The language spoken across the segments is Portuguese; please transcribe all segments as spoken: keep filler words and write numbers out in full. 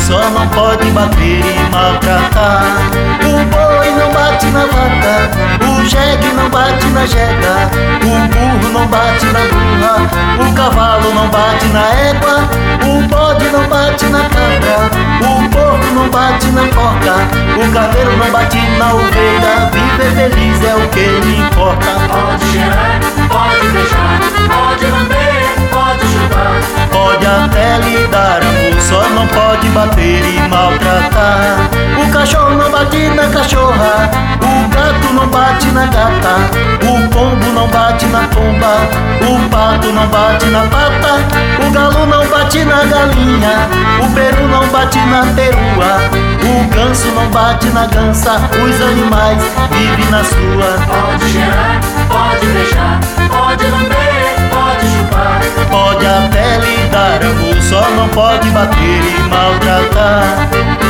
só não pode bater e maltratar. O boi não bate na vaca, o jegue não bate na jega, o burro não bate na burra, o cavalo não bate na égua, o bode não bate na cabra, o porco não bate na porca, o carneiro não bate na ovelha. Viver feliz é o que me importa. Pode cheirar, pode beijar, pode lamber, pode chupar, pode até lhe dar amor, só não pode bater e maltratar. O cachorro não bate na cachorra, o gato não bate na gata, o pombo não bate na pomba, o pato não bate na pata, o galo não bate na galinha, o peru não bate na perua, o ganso não bate na gansa. Os animais vivem na sua. pode cheirar, pode beijar, pode lamber, pode chupar, Pode até lhe dar amor, só não pode bater e maltratar.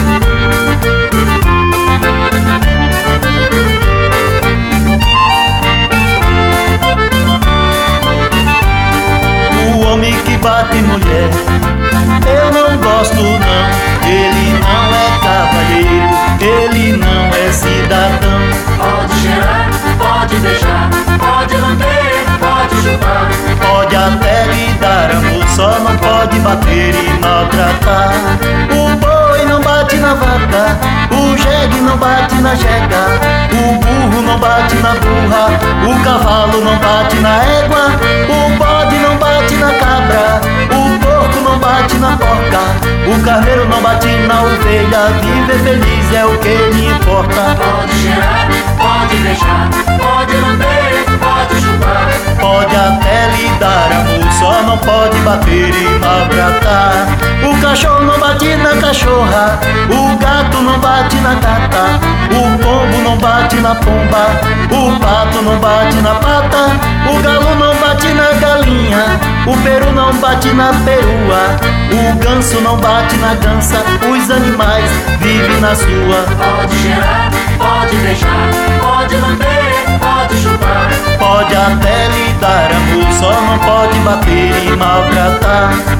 O homem que bate mulher, eu não gosto não. Ele não é cavalheiro, ele não é cidadão. pode cheirar, pode beijar, pode lamber, pode chupar, Pode até lhe dar amor, só não pode bater e maltratar. O boi não bate na vaca, o jegue não bate na jega, o burro não bate na burra, o cavalo não bate na égua, o bode não bate na cabra, o porco não bate na porca, o carneiro não bate na ovelha. Viver feliz é o que me importa. pode cheirar, pode beijar, pode lamber, pode chupar, Pode até lhe dar amor, só não pode bater e maltratar. O cachorro não bate na cachorra, o gato não bate na gata, o pombo não bate na pomba, o pato não bate na pata, o galo não bate na galinha, o peru não bate na perua, o ganso não bate na gansa. Os animais vivem na sua. pode cheirar, pode beijar, pode lamber, pode chupar, Pode até lhe dar amor, só não pode bater e maltratar.